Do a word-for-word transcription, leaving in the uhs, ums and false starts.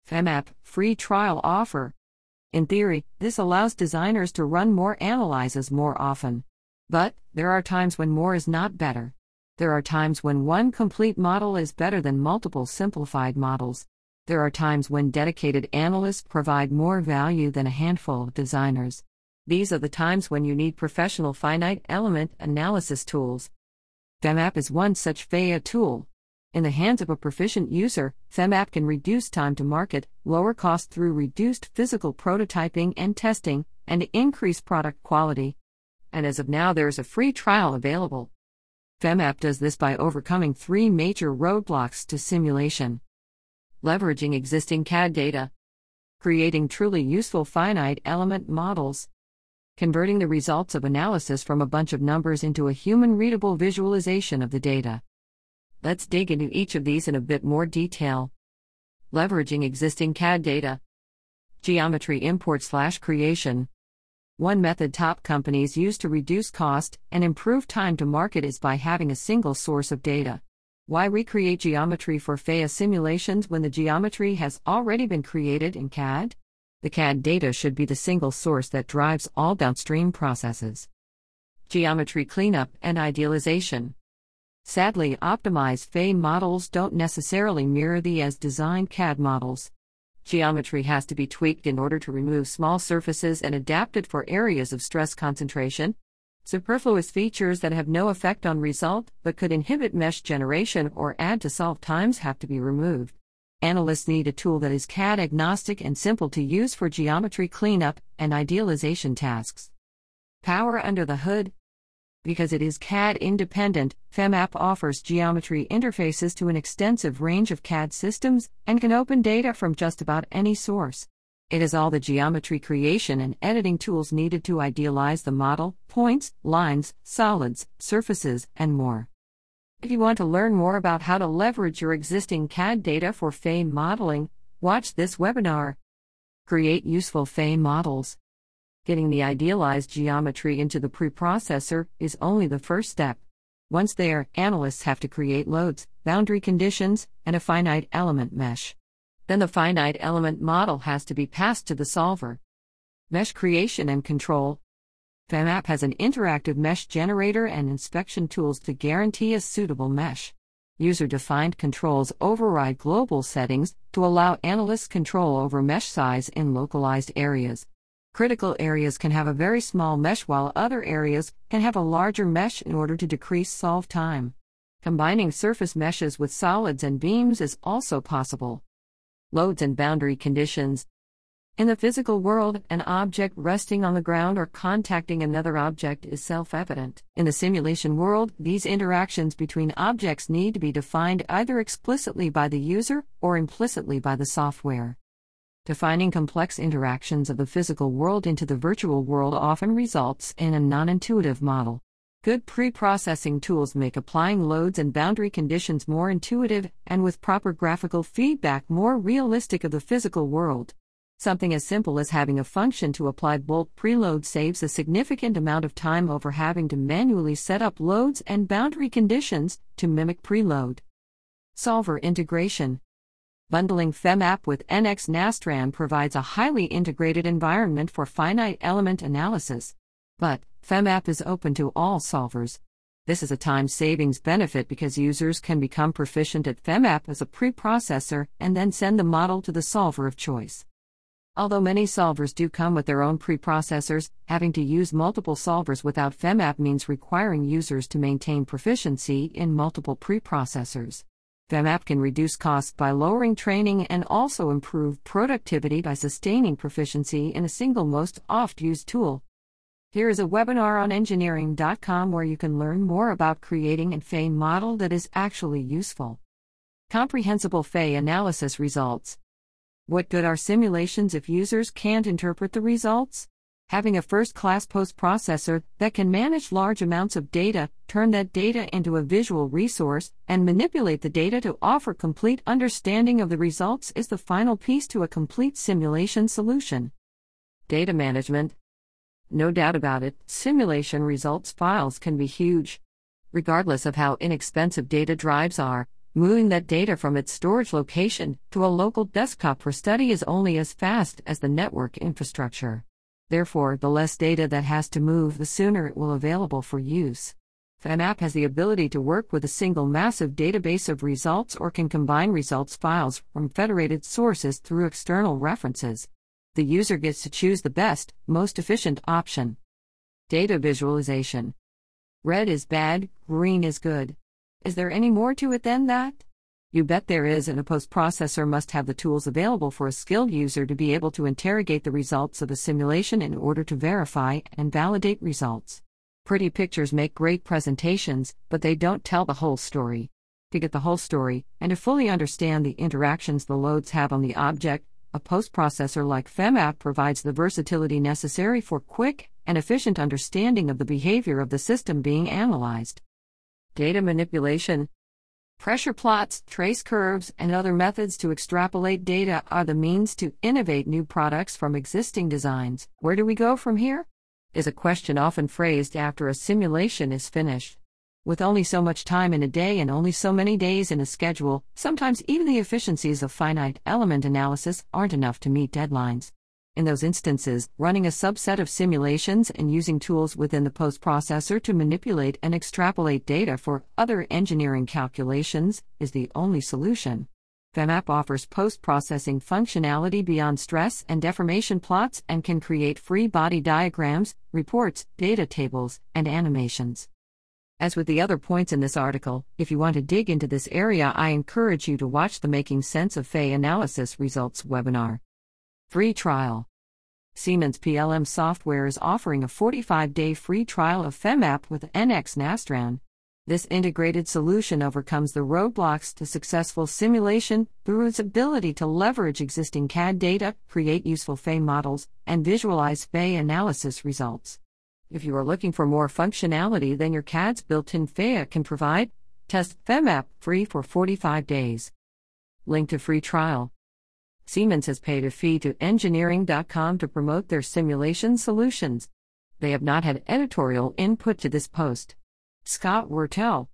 FemApp free trial offer. In theory, this allows designers to run more analyses more often. But there are times when more is not better. There are times when one complete model is better than multiple simplified models. There are times when dedicated analysts provide more value than a handful of designers. These are the times when you need professional finite element analysis tools. FemApp is one such F E A tool. In the hands of a proficient user, FemApp can reduce time to market, lower cost through reduced physical prototyping and testing, and increase product quality. And as of now, there is a free trial available. FemApp does this by overcoming three major roadblocks to simulation: leveraging existing C A D data, creating truly useful finite element models, converting the results of analysis from a bunch of numbers into a human-readable visualization of the data. Let's dig into each of these in a bit more detail. Leveraging existing C A D data. Geometry import slash creation. One method top companies use to reduce cost and improve time to market is by having a single source of data. Why recreate geometry for F E A simulations when the geometry has already been created in C A D? The C A D data should be the single source that drives all downstream processes. Geometry cleanup and idealization. Sadly, optimized F E A models don't necessarily mirror the as-designed C A D models. Geometry has to be tweaked in order to remove small surfaces and adapted for areas of stress concentration. Superfluous features that have no effect on result but could inhibit mesh generation or add to solve times have to be removed. Analysts need a tool that is C A D agnostic and simple to use for geometry cleanup and idealization tasks. Power under the hood. Because it is C A D independent, FemApp offers geometry interfaces to an extensive range of C A D systems and can open data from just about any source. It has all the geometry creation and editing tools needed to idealize the model, points, lines, solids, surfaces, and more. If you want to learn more about how to leverage your existing C A D data for F E A modeling, watch this webinar. Create useful F E A models. Getting the idealized geometry into the preprocessor is only the first step. Once there, analysts have to create loads, boundary conditions, and a finite element mesh. Then the finite element model has to be passed to the solver. Mesh creation and control. FemApp has an interactive mesh generator and inspection tools to guarantee a suitable mesh. User-defined controls override global settings to allow analysts control over mesh size in localized areas. Critical areas can have a very small mesh while other areas can have a larger mesh in order to decrease solve time. Combining surface meshes with solids and beams is also possible. Loads and boundary conditions. In the physical world, an object resting on the ground or contacting another object is self-evident. In the simulation world, these interactions between objects need to be defined either explicitly by the user or implicitly by the software. Defining complex interactions of the physical world into the virtual world often results in a non-intuitive model. Good pre-processing tools make applying loads and boundary conditions more intuitive and with proper graphical feedback more realistic of the physical world. Something as simple as having a function to apply bulk preload saves a significant amount of time over having to manually set up loads and boundary conditions to mimic preload. Solver integration. Bundling FemApp with N X Nastran provides a highly integrated environment for finite element analysis. But FemApp is open to all solvers. This is a time savings benefit because users can become proficient at FemApp as a preprocessor and then send the model to the solver of choice. Although many solvers do come with their own preprocessors, having to use multiple solvers without FemApp means requiring users to maintain proficiency in multiple preprocessors. FemApp can reduce costs by lowering training and also improve productivity by sustaining proficiency in a single most oft-used tool. Here is a webinar on engineering dot com where you can learn more about creating an F E A model that is actually useful. Comprehensible F E A analysis results. What good are simulations if users can't interpret the results? Having a first-class post-processor that can manage large amounts of data, turn that data into a visual resource, and manipulate the data to offer complete understanding of the results is the final piece to a complete simulation solution. Data management. No doubt about it, simulation results files can be huge. Regardless of how inexpensive data drives are, Moving that data from its storage location to a local desktop for study is only as fast as the network infrastructure. Therefore, the less data that has to move, the sooner it will be available for use. FemApp has the ability to work with a single massive database of results or can combine results files from federated sources through external references. The user gets to choose the best, most efficient option. Data visualization. Red is bad, green is good. Is there any more to it than that? You bet there is, and a post-processor must have the tools available for a skilled user to be able to interrogate the results of a simulation in order to verify and validate results. Pretty pictures make great presentations, but they don't tell the whole story. To get the whole story, and to fully understand the interactions the loads have on the object, a post-processor like FemApp provides the versatility necessary for quick and efficient understanding of the behavior of the system being analyzed. Data manipulation. Pressure plots, trace curves, and other methods to extrapolate data are the means to innovate new products from existing designs. Where do we go from here? Is a question often phrased after a simulation is finished. With only so much time in a day and only so many days in a schedule, sometimes even the efficiencies of finite element analysis aren't enough to meet deadlines. In those instances, running a subset of simulations and using tools within the post-processor to manipulate and extrapolate data for other engineering calculations is the only solution. FemApp offers post-processing functionality beyond stress and deformation plots and can create free body diagrams, reports, data tables, and animations. As with the other points in this article, if you want to dig into this area, I encourage you to watch the Making Sense of F E Analysis Results webinar. Free trial. Siemens P L M Software is offering a forty-five day free trial of FemApp with N X Nastran. This integrated solution overcomes the roadblocks to successful simulation through its ability to leverage existing C A D data, create useful F E models, and visualize F E analysis results. If you are looking for more functionality than your C A D's built-in F E can provide, test FemApp free for forty-five days. Link to free trial. Siemens has paid a fee to engineering dot com to promote their simulation solutions. They have not had editorial input to this post. Scott Wurtele,